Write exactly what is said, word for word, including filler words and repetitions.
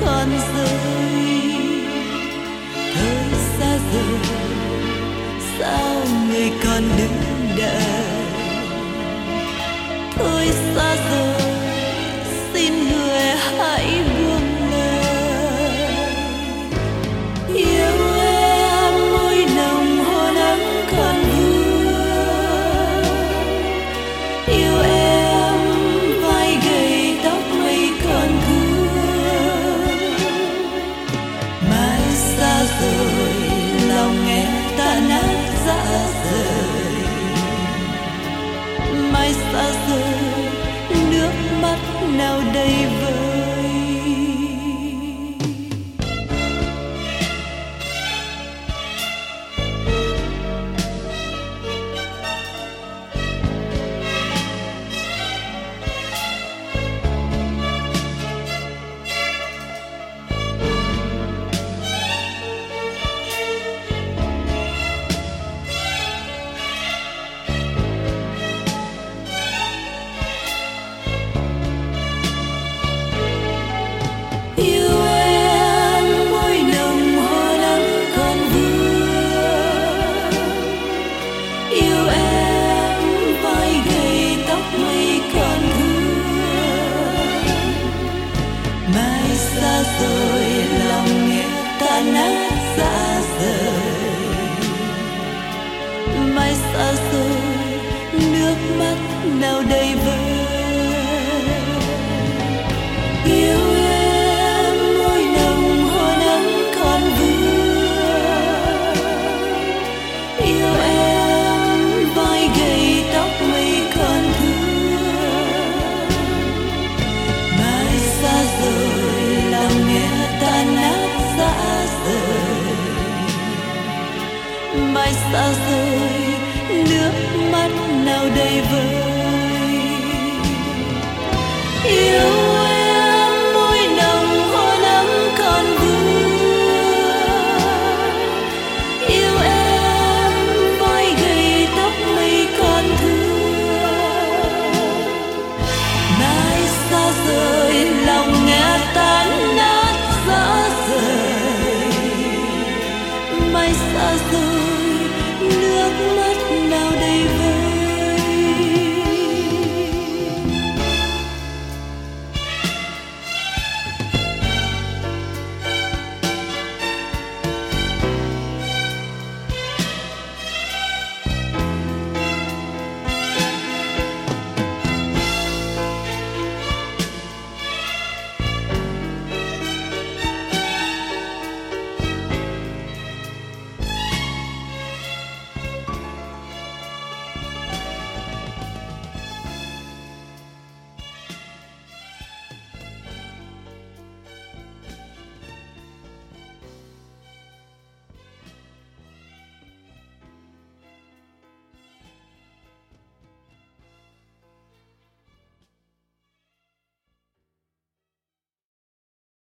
còn rơi, thời xa rồi sao người còn đứng đợi. Thôi xa rồi xin người hãy buông lời. Yêu em môi nồng hôn nắng còn vương, yêu em vai gầy tóc mây còn vương. Mai xa rồi lòng em tan nát rã rời, mai xa rồi nước mắt nào đầy vơi. Yêu em môi nồng hôn nắng còn vương, yêu em vai gầy tóc mây còn vương. Mai xa rồi lòng nghe tan nát rã rời, mai xa rồi nước mắt nào đầy vơi.